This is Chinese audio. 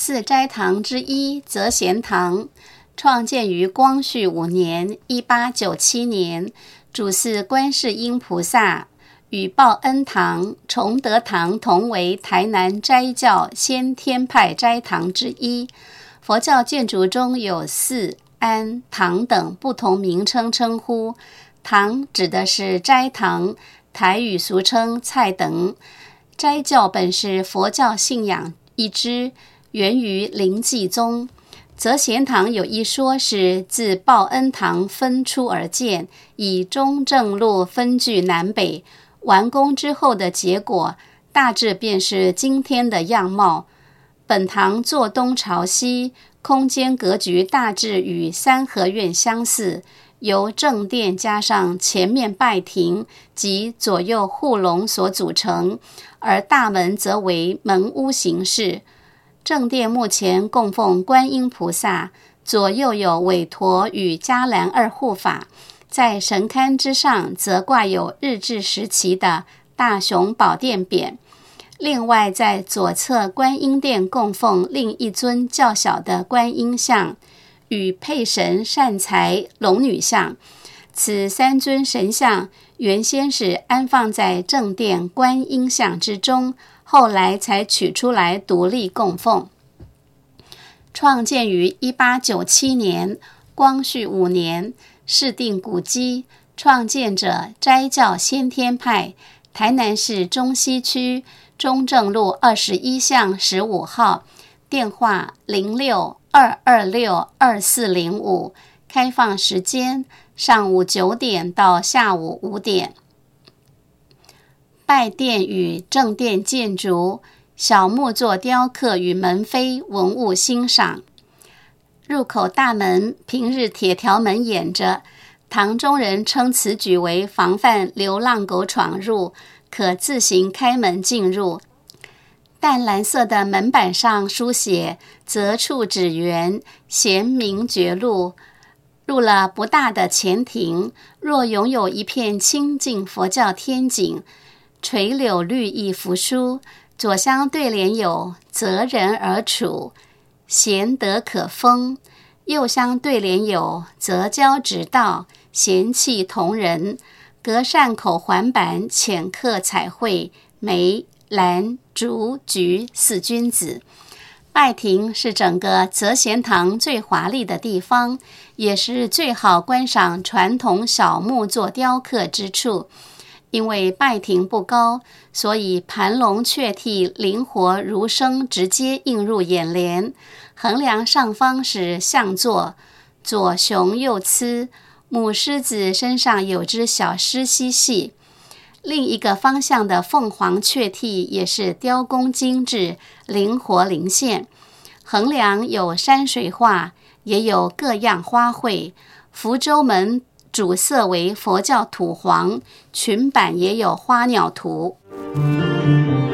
四斋堂之一则贤堂，创建于光绪5年1897年，主祀观世音菩萨，与报恩堂、崇德堂同为台南斋教先天派斋堂之一。佛教建筑中有寺、庵、堂等不同名称称呼，堂指的是斋堂，台语俗称菜等。斋教本是佛教信仰一支，源于临济宗。则贤堂有一说是自报恩堂分出而建，以中正路分距南北，完工之后的结果大致便是今天的样貌。本堂坐东朝西，空间格局大致与三合院相似，由正殿加上前面拜亭及左右护龙所组成，而大门则为门屋形式。正殿目前供奉观音菩萨，左右有韦陀与伽蓝二护法，在神龛之上则挂有日治时期的大雄宝殿匾。另外在左侧观音殿供奉另一尊较小的观音像，与配神善财龙女像。此三尊神像原先是安放在正殿观音像之中，后来才取出来独立供奉。创建于1897年，光绪5年，市定古迹，创建者斋教先天派，台南市中西区中正路21巷15号，电话06-226-2405，开放时间上午9点到下午5点。拜殿与正殿建筑，小木作雕刻与门扉文物欣赏。入口大门平日铁条门掩着，堂中人称此举为防范流浪狗闯入，可自行开门进入。淡蓝色的门板上书写择处指园，贤明绝路。入了不大的前庭，若拥有一片清净佛教天景，垂柳绿意扶疏，左相对联有择人而处，贤德可封；右相对联有择交直道，贤气同人。隔扇口环板浅刻彩绘梅、兰、竹、菊四君子。拜亭是整个则贤堂最华丽的地方，也是最好观赏传统小木作雕刻之处。因为拜亭不高，所以盘龙雀替灵活如生，直接映入眼帘。横梁上方是象座，左雄右雌，母狮子身上有只小狮嬉戏。另一个方向的凤凰雀替也是雕工精致，灵活灵现。横梁有山水画，也有各样花卉。福州门主色为佛教土黄，裙板也有花鸟图。